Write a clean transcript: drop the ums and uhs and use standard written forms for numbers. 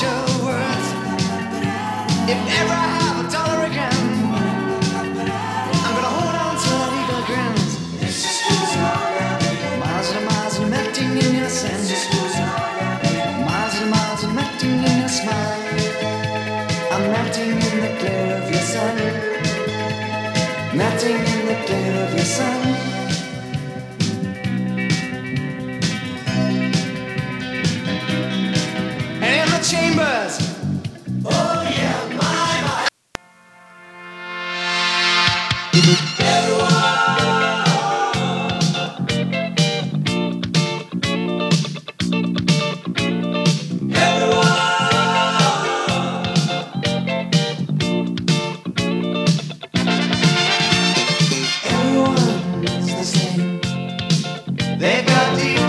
your worth. If ever I have $1 again, I'm gonna hold on to that eagle grins. Miles and miles and melting in your sand. Miles and miles and melting in your smile. I'm melting in the glare of your sun. Melting in the glare of your sun. And in the chambers. Oh yeah, my. Everyone's the same. They've got the